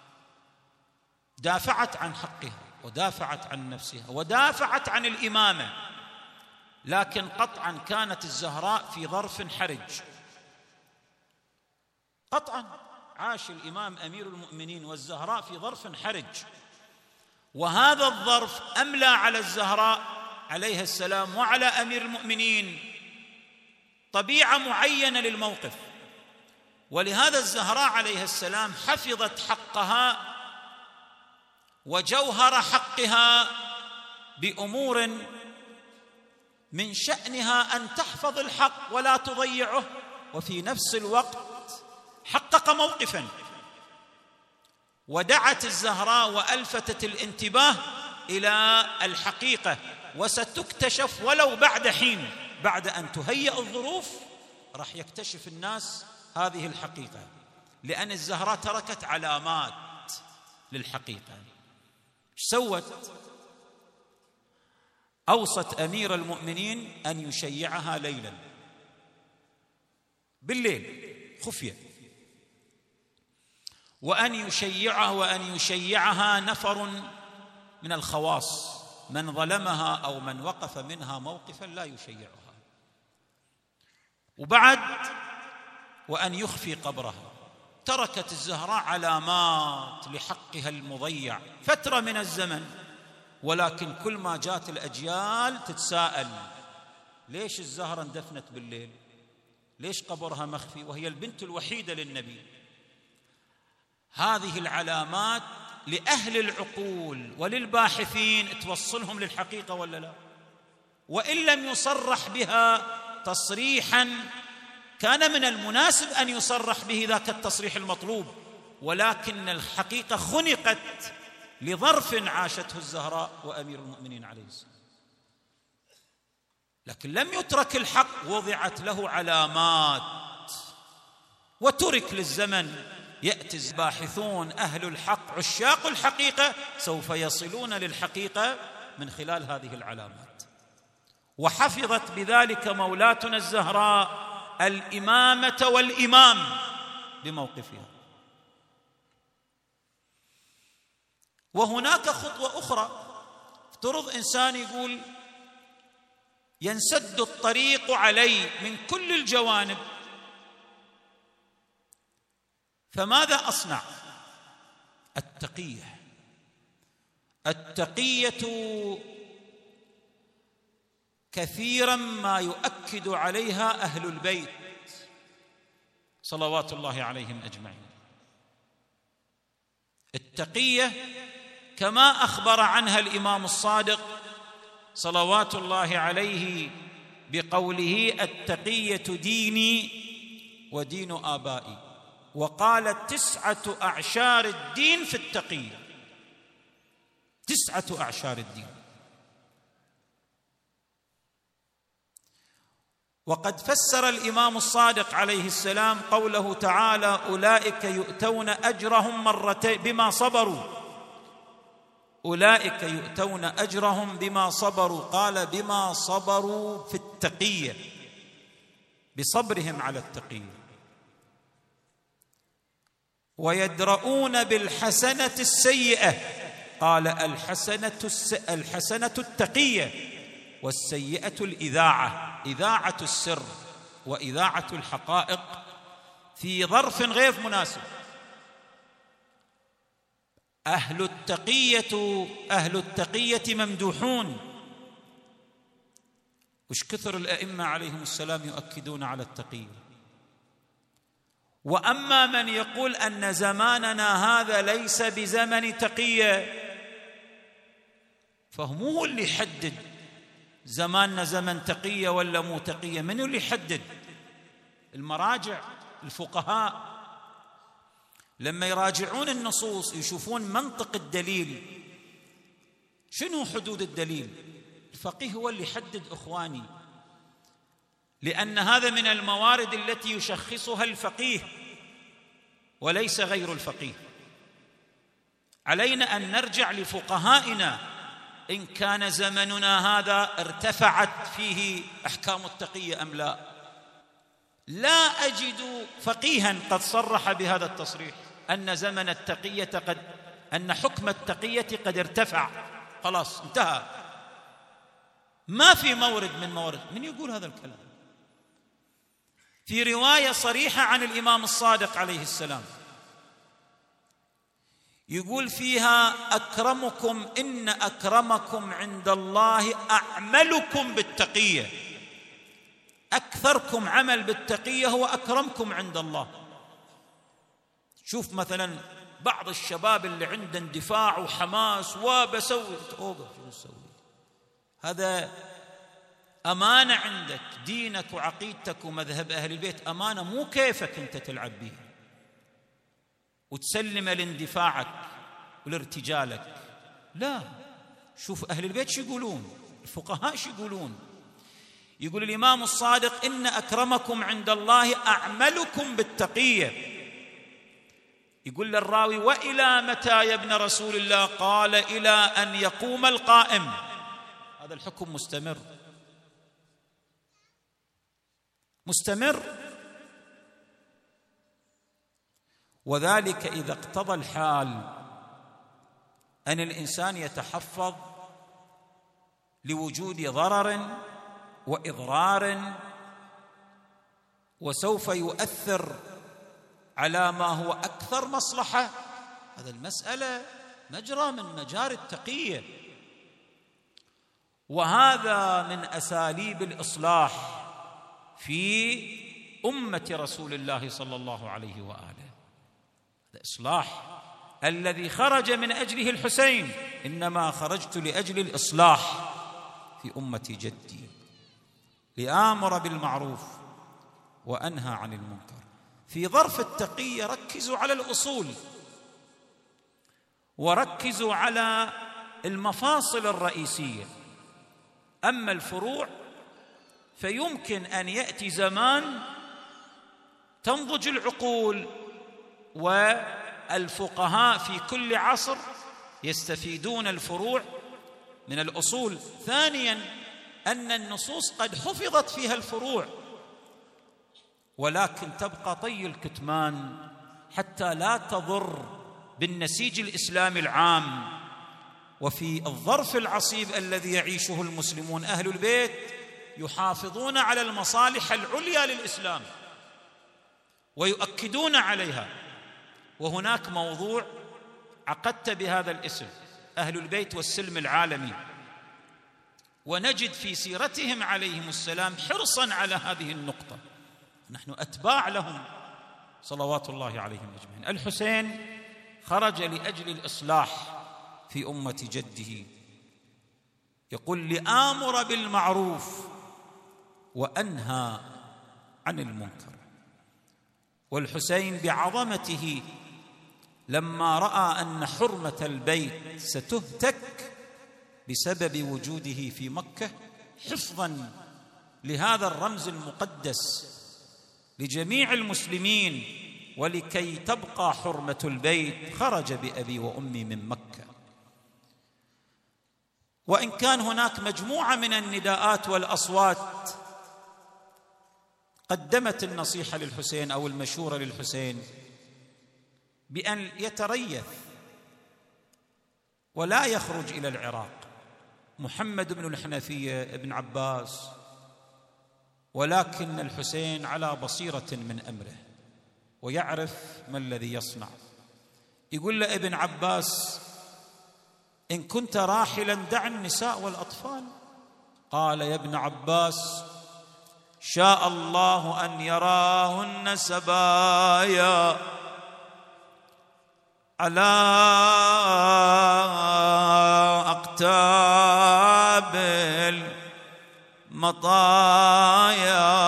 دافعت عن حقها ودافعت عن نفسها ودافعت عن الإمامة، لكن قطعا كانت الزهراء في ظرف حرج. قطعا عاش الإمام أمير المؤمنين والزهراء في ظرف حرج، وهذا الظرف أملى على الزهراء عليه السلام وعلى أمير المؤمنين طبيعة معينة للموقف. ولهذا الزهراء عليه السلام حفظت حقها وجوهر حقها بأمور من شأنها أن تحفظ الحق ولا تضيعه، وفي نفس الوقت حقق موقفا. ودعت الزهراء وألفتت الانتباه إلى الحقيقة، وستكتشف ولو بعد حين، بعد أن تهيأ الظروف راح يكتشف الناس هذه الحقيقة، لأن الزهراء تركت علامات للحقيقة. ايش سوت؟ أوصت أمير المؤمنين أن يشيعها ليلا بالليل خفية، وأن يشيعها نفر من الخواص، من ظلمها أو من وقف منها موقفا لا يشيعها، وبعد وأن يخفي قبرها. تركت الزهراء علامات لحقها المضيع فترة من الزمن، ولكن كل ما جاءت الأجيال تتساءل ليش الزهرة اندفنت بالليل؟ ليش قبرها مخفي وهي البنت الوحيدة للنبي؟ هذه العلامات لأهل العقول وللباحثين توصلهم للحقيقة ولا لا؟ وإن لم يصرح بها تصريحا كان من المناسب أن يصرح به ذاك التصريح المطلوب، ولكن الحقيقة خنقت لظرف عاشته الزهراء وأمير المؤمنين عليه السلام، لكن لم يترك الحق، وضعت له علامات وترك للزمن. يأتي الباحثون أهل الحق عشاق الحقيقة سوف يصلون للحقيقة من خلال هذه العلامات. وحفظت بذلك مولاتنا الزهراء الإمامة والإمام بموقفها. وهناك خطوة أخرى، افترض إنسان يقول ينسد الطريق علي من كل الجوانب، فماذا أصنع؟ التقية كثيرا ما يؤكد عليها أهل البيت صلوات الله عليهم أجمعين. التقية كما أخبر عنها الإمام الصادق صلوات الله عليه بقوله التقية ديني ودين آبائي، وقال 9 أعشار الدين في التقية، 9 أعشار الدين. وقد فسر الإمام الصادق عليه السلام قوله تعالى أولئك يؤتون أجرهم مرتين بما صبروا، أولئك يؤتون أجرهم بما صبروا، قال بما صبروا في التقية، بصبرهم على التقية. ويدرؤون بالحسنة السيئة، قال الحسنة التقية، والسيئة الإذاعة، إذاعة السر وإذاعة الحقائق في ظرف غير مناسب. أهل التقية ممدوحون، وش كثر الأئمة عليهم السلام يؤكدون على التقية. وأما من يقول أن زماننا هذا ليس بزمن تقية، فهو هو اللي يحدد زماننا زمن تقية ولا مو تقية. من اللي يحدد؟ المراجع، الفقهاء، لما يراجعون النصوص يشوفون منطق الدليل، شنو حدود الدليل. الفقيه هو اللي يحدد إخواني، لأن هذا من الموارد التي يشخصها الفقيه وليس غير الفقيه. علينا أن نرجع لفقهائنا إن كان زمننا هذا ارتفعت فيه أحكام التقية أم لا. لا أجد فقيها قد صرح بهذا التصريح أن زمن التقية أن حكم التقية قد ارتفع، خلاص انتهى. ما في مورد من موارد. من يقول هذا الكلام؟ في رواية صريحة عن الإمام الصادق عليه السلام يقول فيها أكرمكم إن أكرمكم عند الله أعملكم بالتقية، أكثركم عمل بالتقية هو أكرمكم عند الله. شوف مثلا بعض الشباب اللي عنده اندفاع وحماس وبسوي، توقف شو تسوي؟ هذا أمانة عندك، دينك وعقيدتك ومذهب أهل البيت أمانة، مو كيفك أنت تلعب بها وتسلم لاندفاعك ولارتجالك. لا، شوف أهل البيت شو يقولون، الفقهاء شو يقولون. يقول الإمام الصادق إن أكرمكم عند الله أعملكم بالتقية. يقول للراوي وإلى متى يا ابن رسول الله؟ قال إلى أن يقوم القائم. هذا الحكم مستمر. وذلك إذا اقتضى الحال أن الإنسان يتحفظ لوجود ضرر وإضرار وسوف يؤثر على ما هو أكثر مصلحة. هذا المسألة مجرى من مجاري التقية، وهذا من أساليب الإصلاح في أمة رسول الله صلى الله عليه وآله. هذا إصلاح الذي خرج من أجله الحسين، إنما خرجت لأجل الإصلاح في أمة جدي، لآمر بالمعروف وأنهى عن المنكر. في ظرف التقية ركزوا على الأصول وركزوا على المفاصل الرئيسية. أما الفروع فيمكن أن يأتي زمان تنضج العقول، والفقهاء في كل عصر يستفيدون الفروع من الأصول. ثانياً أن النصوص قد حفظت فيها الفروع، ولكن تبقى طي الكتمان حتى لا تضر بالنسيج الإسلامي العام. وفي الظرف العصيب الذي يعيشه المسلمون، أهل البيت يحافظون على المصالح العليا للإسلام ويؤكدون عليها. وهناك موضوع عقدت بهذا الاسم، أهل البيت والسلم العالمي، ونجد في سيرتهم عليهم السلام حرصاً على هذه النقطة. نحن أتباع لهم صلوات الله عليهم أجمعين. الحسين خرج لأجل الإصلاح في أمة جده، يقول لآمر بالمعروف وأنهى عن المنكر. والحسين بعظمته لما رأى أن حرمة البيت ستهتك بسبب وجوده في مكة، حفظاً لهذا الرمز المقدس لجميع المسلمين ولكي تبقى حرمة البيت، خرج بأبي وأمي من مكة. وإن كان هناك مجموعة من النداءات والأصوات قدمت النصيحة للحسين أو المشورة للحسين بأن يتريث ولا يخرج إلى العراق، محمد بن الحنفية ابن عباس، ولكن الحسين على بصيرة من أمره ويعرف ما الذي يصنع. يقول له ابن عباس: إن كنت راحلا دع النساء والأطفال. قال: يا ابن عباس، شاء الله أن يراهن سبايا على أقتاب المطايا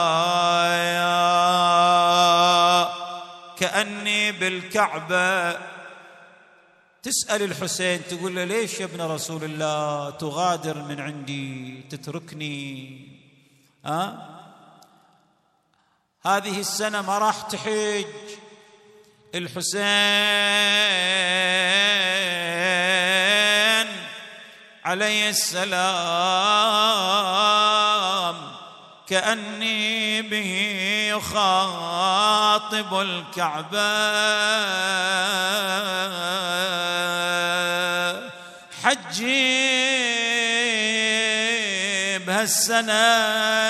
كأني بالكعبة. تسأل الحسين تقول له: ليش يا ابن رسول الله تغادر من عندي تتركني؟ هذه السنة ما راح تحج. الحسين عليه السلام كأني به يخاطب الكعبة، حجي بهالسنة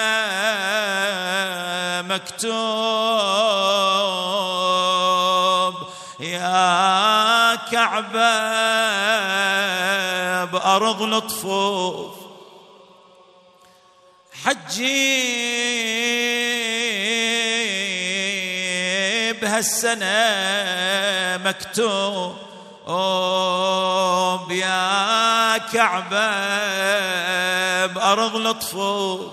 مكتوب يا كعبة بأرض لطفوف، حجي بهالسنة مكتوب يا كعبة بأرض لطفوف،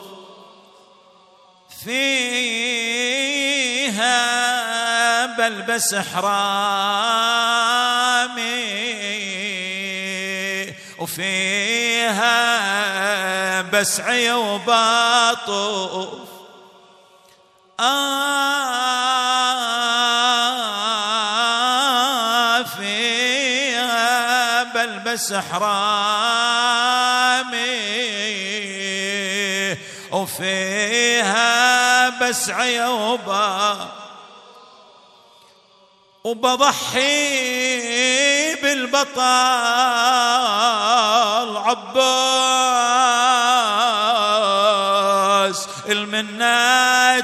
فيها بلبس حرامي وفيها بسعي وباطوف، فيها بلبس حرامي وفيها بس عيوبة وبضحي بالبطل عباس المنة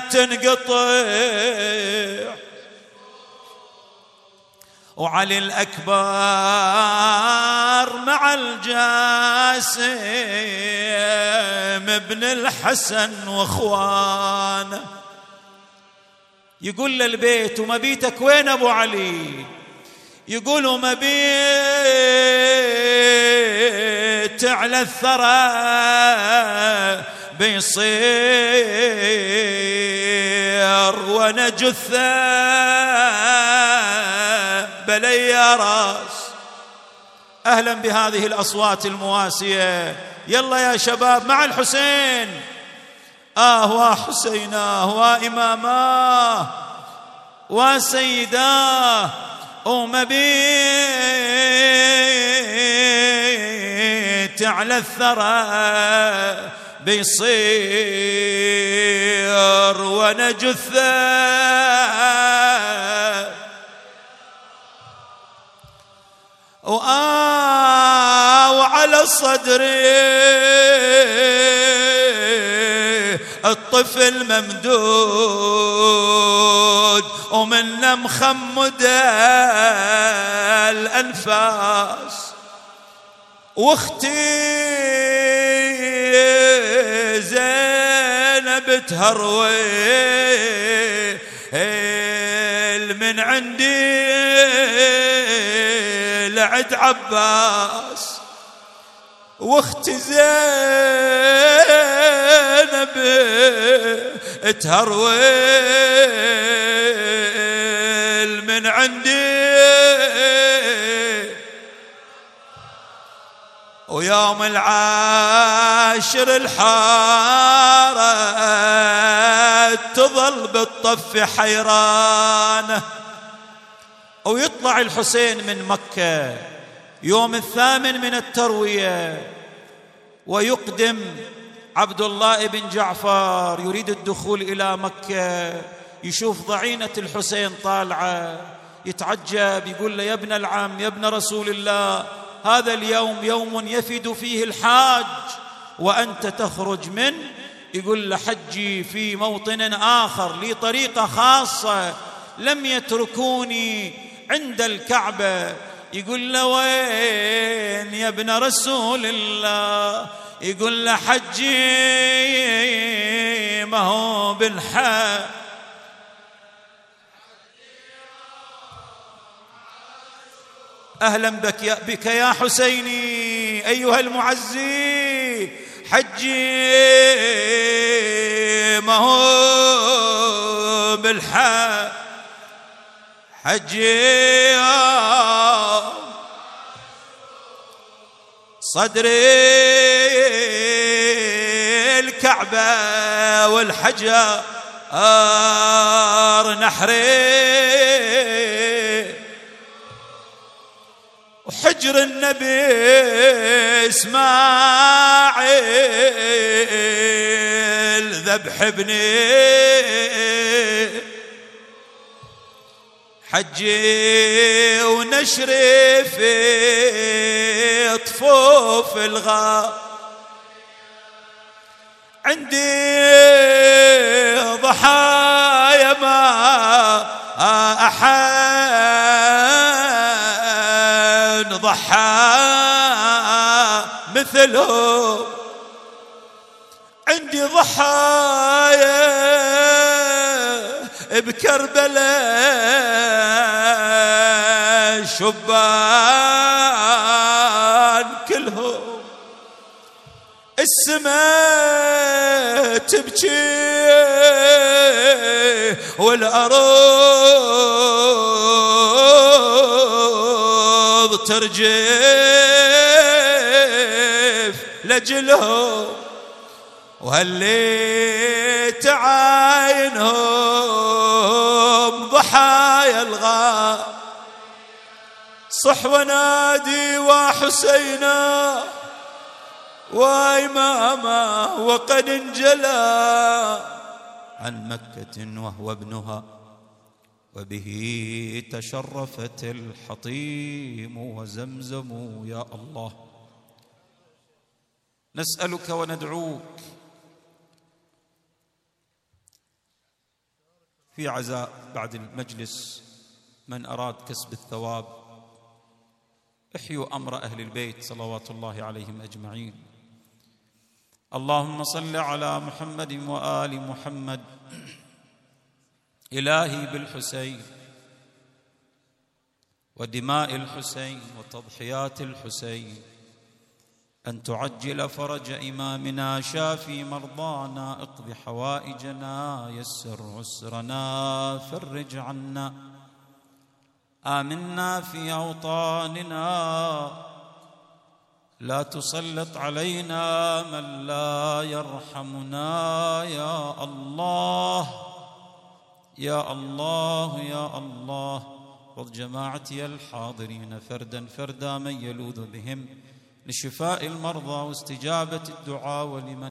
تنقطع وعلي الأكبر مع الجاسم ابن الحسن واخوانه. يقول للبيت ومبيتك وين أبو علي؟ يقولوا مبيت على الثرى بيصير وانا جثة بلي راس. أهلا بهذه الأصوات المواسية. يلا يا شباب مع الحسين. وحسيناه وإماماه وسيداه ومبيت على الثرى بيصير وانا جثة وعلى صدري الطفل ممدود ومن مخمد الأنفاس واختي زينب تهروي من عندي لعد عباس واختي زينب تهرويل من عندي ويوم العاشر الحارة تظل بالطف حيرانة. ويطلع الحسين من مكة يوم 8 من التروية ويقدم عبد الله بن جعفر يريد الدخول إلى مكة. يشوف ضعينة الحسين طالعة يتعجب، يقول له يا ابن العم يا ابن رسول الله، هذا اليوم يوم يفد فيه الحاج وأنت تخرج من، يقول له حجي في موطن آخر لي طريقة خاصة لم يتركوني عند الكعبة. يقول له وين يا ابن رسول الله؟ يقول له حجي ما هو بالحق. أهلا بك يا حسيني أيها المعزي. حجي ما هو بالحق حجي صدري الكعبة والحجر نحري وحجر النبي إسماعيل ذبح ابني حجي ونشري في طفوف الغار. عندي ضحايا ما أحد ضحى مثله. عندي ضحايا بكربلاء شبان كلهم السماء تبكي والأرض ترجف لجلهم. وهاللي تعاينهم ضحايا الغار صح ونادي وحسينا وإماما وقد انجلى عن مكة وهو ابنها، وبه تشرفت الحطيم وزمزم. يا الله نسألك وندعوك في عزاء بعد المجلس من أراد كسب الثواب احيوا أمر أهل البيت صلوات الله عليهم أجمعين. اللهم صل على محمد وآل محمد. إلهي بالحسين ودماء الحسين وتضحيات الحسين أن تعجل فرج إمامنا، شافي مرضانا، اقض حوائجنا، يسر عسرنا، فرج عنا، آمنا في أوطاننا، لا تسلط علينا من لا يرحمنا. يا الله يا الله يا الله. خذ جماعتي الحاضرين فردا فردا من يلوذ بهم لشفاء المرضى واستجابة الدعاء ولمن